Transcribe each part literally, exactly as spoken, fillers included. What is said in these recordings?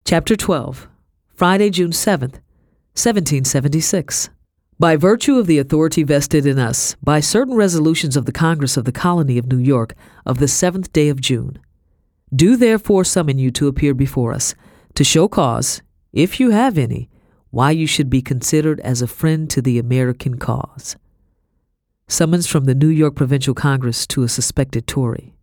Chapter twelve. Friday, June seventh, seventeen seventy-six. By virtue of the authority vested in us by certain resolutions of the Congress of the Colony of New York of the seventh day of June, do therefore summon you to appear before us, to show cause, if you have any, why you should be considered as a friend to the American cause. Summons from the New York Provincial Congress to a suspected Tory.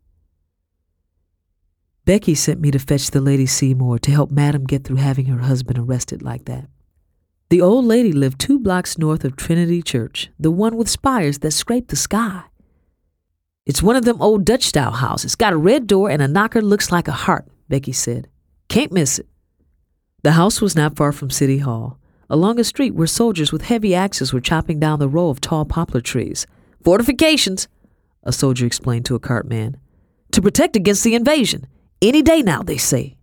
Becky sent me to fetch the Lady Seymour to help Madam get through having her husband arrested like that. The old lady lived two blocks north of Trinity Church, the one with spires that scrape the sky. It's one of them old Dutch-style houses. Got a red door and a knocker looks like a heart, Becky said. Can't miss it. The house was not far from City Hall, along a street where soldiers with heavy axes were chopping down the row of tall poplar trees. Fortifications, a soldier explained to a cartman, to protect against the invasion. Any day now, they say.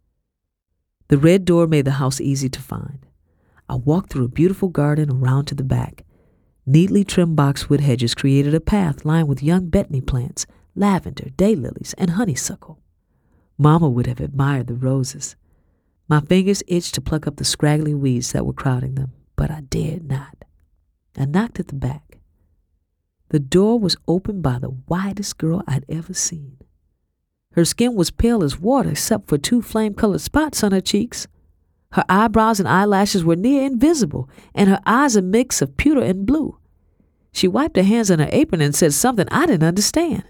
The red door made the house easy to find. I walked through a beautiful garden around to the back. Neatly trimmed boxwood hedges created a path lined with young betony plants, lavender, daylilies, and honeysuckle. Mama would have admired the roses. My fingers itched to pluck up the scraggly weeds that were crowding them, but I dared not. I knocked at the back. The door was opened by the whitest girl I'd ever seen. Her skin was pale as water except for two flame-colored spots on her cheeks. Her eyebrows and eyelashes were near invisible, and her eyes a mix of pewter and blue. She wiped her hands on her apron and said something I didn't understand.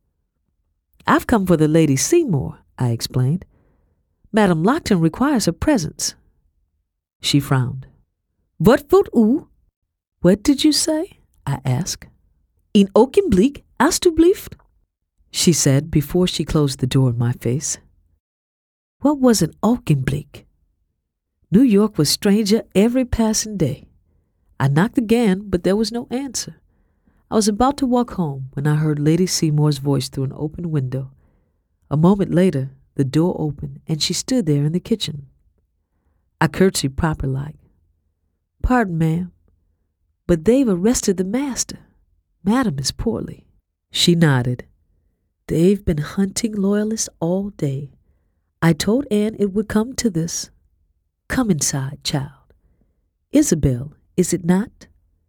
I've come for the Lady Seymour, I explained. Madam Lockton requires her presence. She frowned. What vote u? What did you say? I asked. In ogenblik, alstublieft, she said before she closed the door in my face. What was an ogenblik? New York was stranger every passing day. I knocked again, but there was no answer. I was about to walk home when I heard Lady Seymour's voice through an open window. A moment later, the door opened, and she stood there in the kitchen. I curtsied proper-like. Pardon, ma'am, but they've arrested the master. Madam is poorly. She nodded. They've been hunting loyalists all day. I told Anne it would come to this. Come inside, child. Isabel, is it not?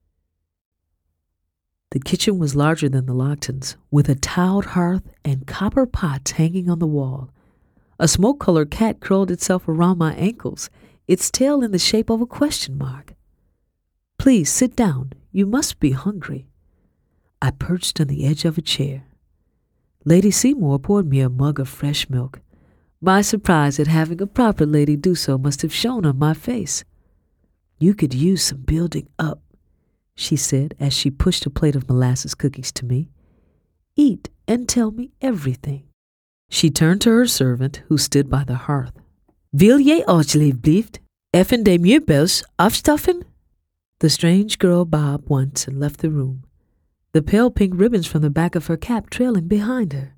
The kitchen was larger than the Locktons, with a tiled hearth and copper pots hanging on the wall. A smoke-colored cat curled itself around my ankles, its tail in the shape of a question mark. Please sit down. You must be hungry. I perched on the edge of a chair. Lady Seymour poured me a mug of fresh milk. My surprise at having a proper lady do so must have shown on my face. You could use some building up, she said as she pushed a plate of molasses cookies to me. Eat and tell me everything. She turned to her servant, who stood by the hearth. Wil jij alsjeblieft even de meubels afstoffen? The strange girl bobbed once and left the room, the pale pink ribbons from the back of her cap trailing behind her.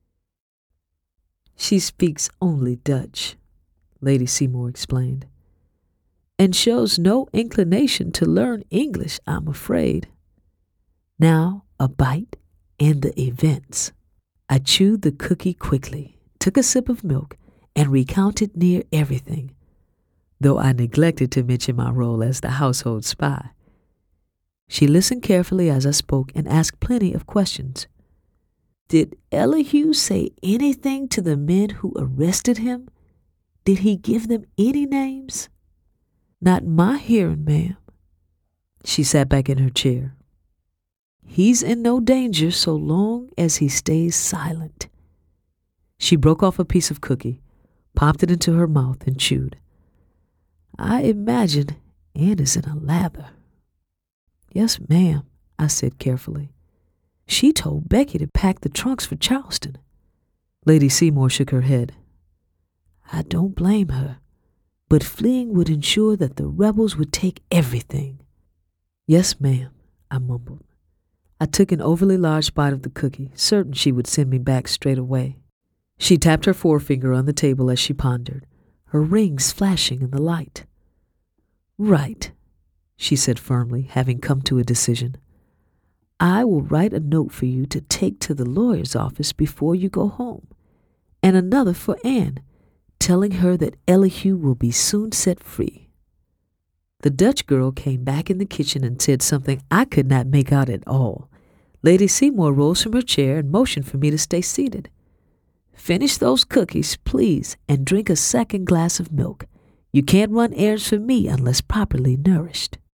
She speaks only Dutch, Lady Seymour explained, and shows no inclination to learn English, I'm afraid. Now a bite and the events. I chewed the cookie quickly, took a sip of milk, and recounted near everything, though I neglected to mention my role as the household spy. She listened carefully as I spoke and asked plenty of questions. Did Elihu say anything to the men who arrested him? Did he give them any names? Not in my hearing, ma'am. She sat back in her chair. He's in no danger so long as he stays silent. She broke off a piece of cookie, popped it into her mouth, and chewed. I imagine Anne is in a lather. Yes, ma'am, I said carefully. She told Becky to pack the trunks for Charleston. Lady Seymour shook her head. I don't blame her, but fleeing would ensure that the rebels would take everything. Yes, ma'am, I mumbled. I took an overly large bite of the cookie, certain she would send me back straight away. She tapped her forefinger on the table as she pondered, her rings flashing in the light. Right, she said firmly, having come to a decision. I will write a note for you to take to the lawyer's office before you go home, and another for Anne, telling her that Elihu will be soon set free. The Dutch girl came back in the kitchen and said something I could not make out at all. Lady Seymour rose from her chair and motioned for me to stay seated. "Finish those cookies, please, and drink a second glass of milk. You can't run errands for me unless properly nourished."